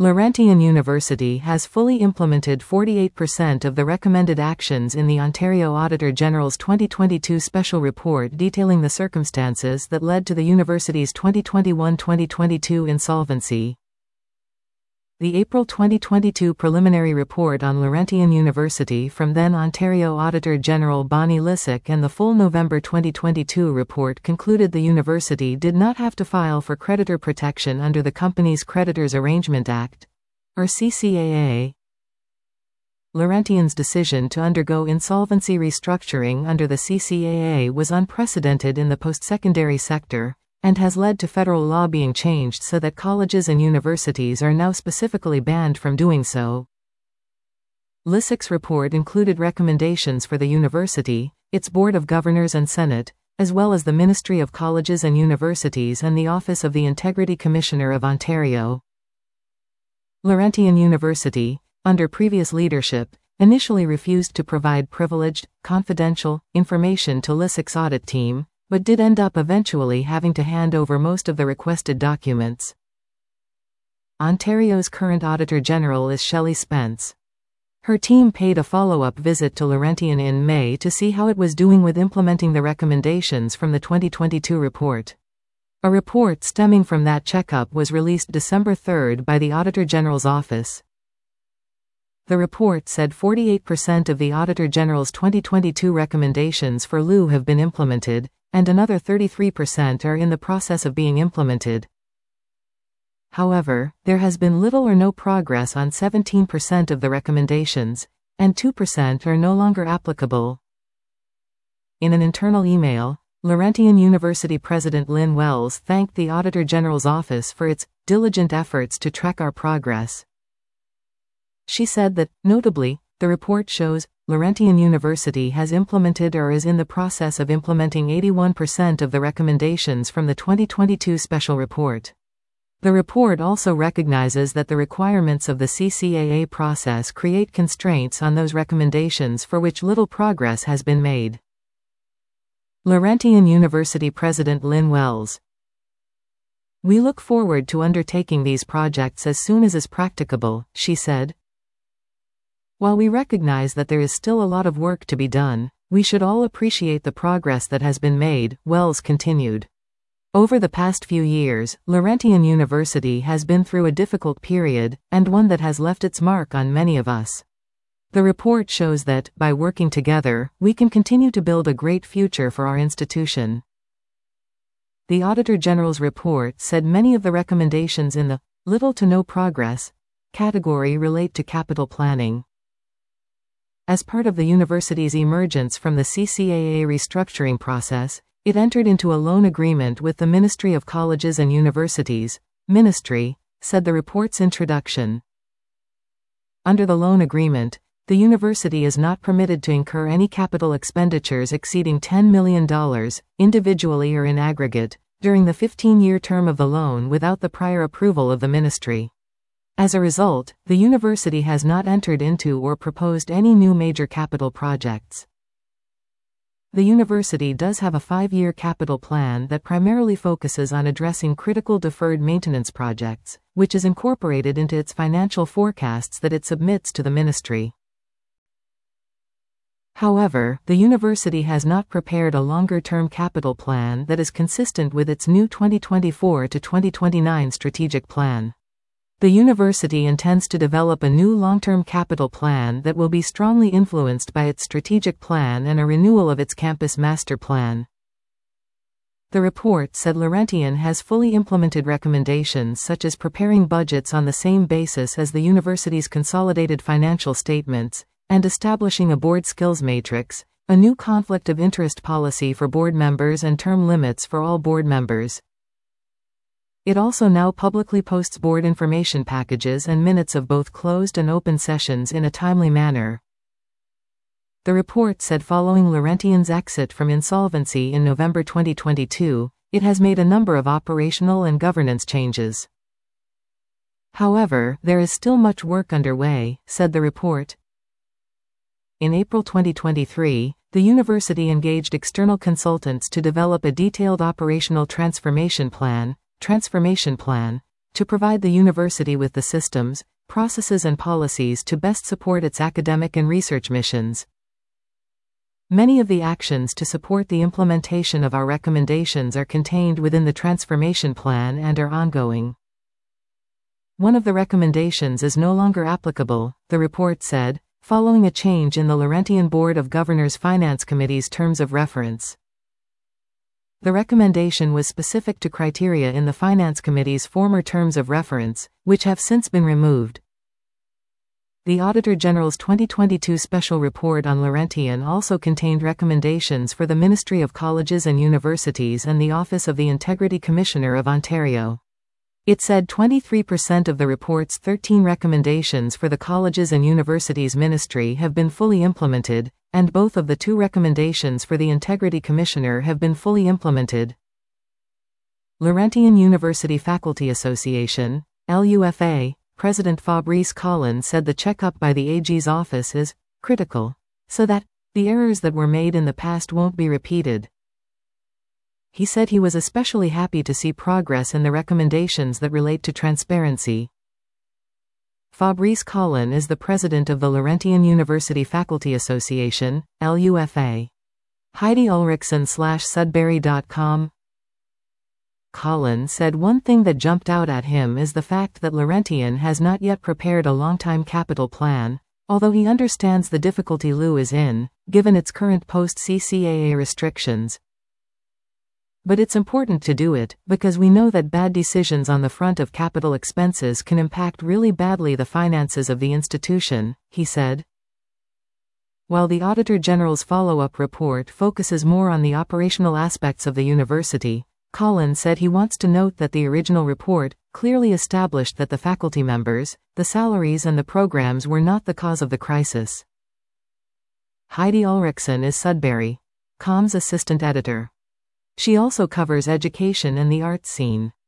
Laurentian University has fully implemented 48% of the recommended actions in the Ontario Auditor General's 2022 special report detailing the circumstances that led to the university's 2021-2022 insolvency. The April 2022 preliminary report on Laurentian University from then Ontario Auditor General Bonnie Lysyk and the full November 2022 report concluded the university did not have to file for creditor protection under the Companies Creditors Arrangement Act, or CCAA. Laurentian's decision to undergo insolvency restructuring under the CCAA was unprecedented in the post-secondary sector, and has led to federal law being changed so that colleges and universities are now specifically banned from doing so. Lysyk's report included recommendations for the university, its Board of Governors and Senate, as well as the Ministry of Colleges and Universities and the Office of the Integrity Commissioner of Ontario. Laurentian University, under previous leadership, initially refused to provide privileged, confidential information to Lysyk's audit team, but did end up eventually having to hand over most of the requested documents. Ontario's current Auditor General is Shelley Spence. Her team paid a follow-up visit to Laurentian in May to see how it was doing with implementing the recommendations from the 2022 report. A report stemming from that checkup was released December 3 by the Auditor General's office. The report said 48% of the Auditor General's 2022 recommendations for LU have been implemented, and another 33% are in the process of being implemented. However, there has been little or no progress on 17% of the recommendations, and 2% are no longer applicable. In an internal email, Laurentian University President Lynn Wells thanked the Auditor General's office for its diligent efforts to track our progress. She said that, notably, the report shows Laurentian University has implemented or is in the process of implementing 81% of the recommendations from the 2022 special report. The report also recognizes that the requirements of the CCAA process create constraints on those recommendations for which little progress has been made. Laurentian University President Lynn Wells: "We look forward to undertaking these projects as soon as is practicable," she said. "While we recognize that there is still a lot of work to be done, we should all appreciate the progress that has been made," Wells continued. Over the past few years, Laurentian University has been through a difficult period, and one that has left its mark on many of us. The report shows that, by working together, we can continue to build a great future for our institution. The Auditor General's report said many of the recommendations in the little to no progress category relate to capital planning. As part of the university's emergence from the CCAA restructuring process, it entered into a loan agreement with the Ministry of Colleges and Universities, Ministry, said the report's introduction. Under the loan agreement, the university is not permitted to incur any capital expenditures exceeding $10 million, individually or in aggregate, during the 15-year term of the loan without the prior approval of the ministry. As a result, the university has not entered into or proposed any new major capital projects. The university does have a 5-year capital plan that primarily focuses on addressing critical deferred maintenance projects, which is incorporated into its financial forecasts that it submits to the ministry. However, the university has not prepared a longer-term capital plan that is consistent with its new 2024 to 2029 strategic plan. The university intends to develop a new long-term capital plan that will be strongly influenced by its strategic plan and a renewal of its campus master plan. The report said Laurentian has fully implemented recommendations such as preparing budgets on the same basis as the university's consolidated financial statements, and establishing a board skills matrix, a new conflict of interest policy for board members and term limits for all board members. It also now publicly posts board information packages and minutes of both closed and open sessions in a timely manner. The report said following Laurentian's exit from insolvency in November 2022, it has made a number of operational and governance changes. However, there is still much work underway, said the report. In April 2023, the university engaged external consultants to develop a detailed operational transformation plan, to provide the university with the systems, processes and policies to best support its academic and research missions. Many of the actions to support the implementation of our recommendations are contained within the transformation plan and are ongoing. One of the recommendations is no longer applicable, the report said, following a change in the Laurentian Board of Governors Finance Committee's terms of reference. The recommendation was specific to criteria in the Finance Committee's former terms of reference, which have since been removed. The Auditor General's 2022 special report on Laurentian also contained recommendations for the Ministry of Colleges and Universities and the Office of the Integrity Commissioner of Ontario. It said 23% of the report's 13 recommendations for the Colleges and Universities Ministry have been fully implemented, and both of the 2 recommendations for the Integrity Commissioner have been fully implemented. Laurentian University Faculty Association, LUFA, President Fabrice Collin said the checkup by the AG's office is critical, so that the errors that were made in the past won't be repeated. He said he was especially happy to see progress in the recommendations that relate to transparency. Fabrice Collin is the president of the Laurentian University Faculty Association, LUFA. Heidi Ulrichsen/Sudbury.com. Collin said one thing that jumped out at him is the fact that Laurentian has not yet prepared a long-time capital plan, although he understands the difficulty LU is in, given its current post-CCAA restrictions. But it's important to do it, because we know that bad decisions on the front of capital expenses can impact really badly the finances of the institution, he said. While the Auditor General's follow-up report focuses more on the operational aspects of the university, Collin said he wants to note that the original report clearly established that the faculty members, the salaries and the programs were not the cause of the crisis. Heidi Ulrichsen is Sudbury.com's assistant editor. She also covers education and the arts scene.